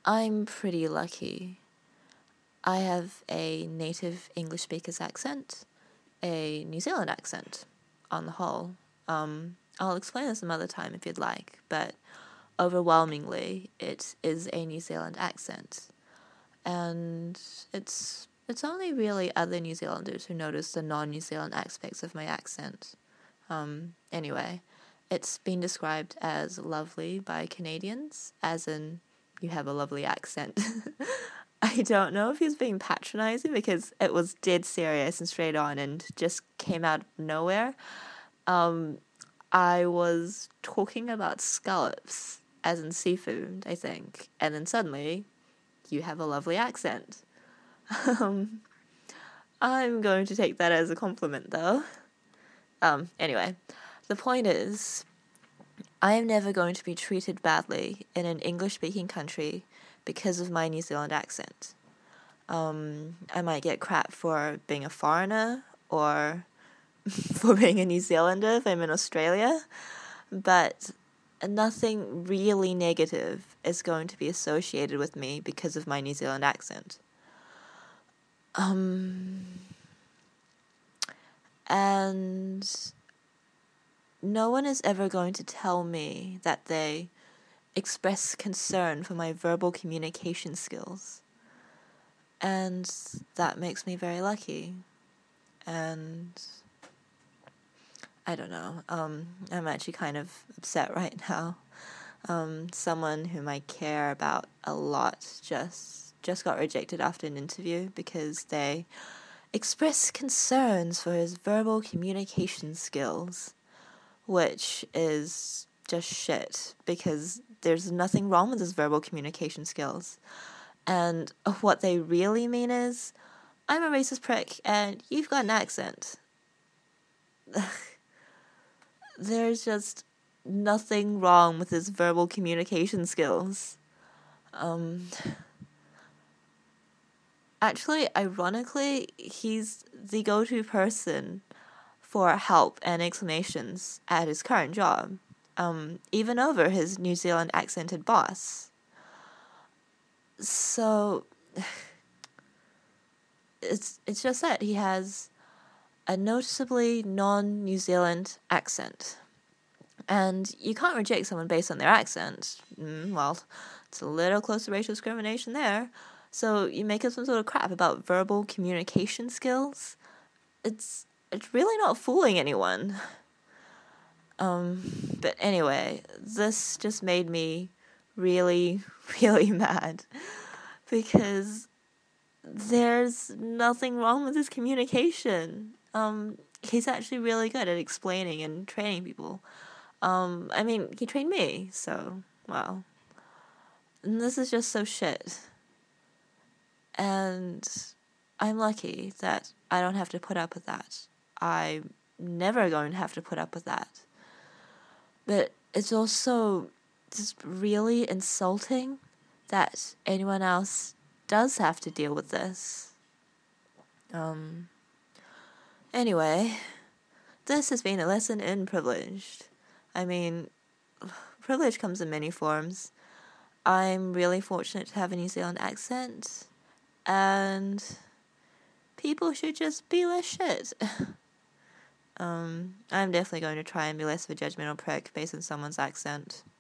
I'm pretty lucky. I have a native English speaker's accent, a New Zealand accent, on the whole. I'll explain this some other time if you'd like, but overwhelmingly it is a New Zealand accent. And it's only really other New Zealanders who notice the non-New Zealand aspects of my accent. Anyway, it's been described as lovely by Canadians, as in, you have a lovely accent. I don't know if he's being patronizing because it was dead serious and straight on and just came out of nowhere. I was talking about scallops, as in seafood, I think, and then suddenly, you have a lovely accent. I'm going to take that as a compliment, though. Anyway, the point is, I am never going to be treated badly in an English-speaking country because of my New Zealand accent. I might get crap for being a foreigner or for being a New Zealander if I'm in Australia, but nothing really negative is going to be associated with me because of my New Zealand accent. And no one is ever going to tell me that they express concern for my verbal communication skills. And that makes me very lucky. And I don't know, I'm actually kind of upset right now. Someone whom I care about a lot just got rejected after an interview because they expressed concerns for his verbal communication skills, which is just shit because there's nothing wrong with his verbal communication skills. And what they really mean is, I'm a racist prick and you've got an accent. There's just nothing wrong with his verbal communication skills. Actually, ironically, he's the go-to person for help and explanations at his current job, even over his New Zealand accented boss. So, it's just that he has a noticeably non-New Zealand accent. And you can't reject someone based on their accent. Well, it's a little close to racial discrimination there. So you make up some sort of crap about verbal communication skills. It's really not fooling anyone. But anyway, this just made me really, really mad. Because there's nothing wrong with his communication. He's actually really good at explaining and training people. I mean, he trained me, so, wow. And this is just so shit. And I'm lucky that I don't have to put up with that. I'm never going to have to put up with that. But it's also just really insulting that anyone else does have to deal with this. Anyway, this has been a lesson in privileged. I mean, privilege comes in many forms. I'm really fortunate to have a New Zealand accent, and people should just be less shit. I'm definitely going to try and be less of a judgmental prick based on someone's accent.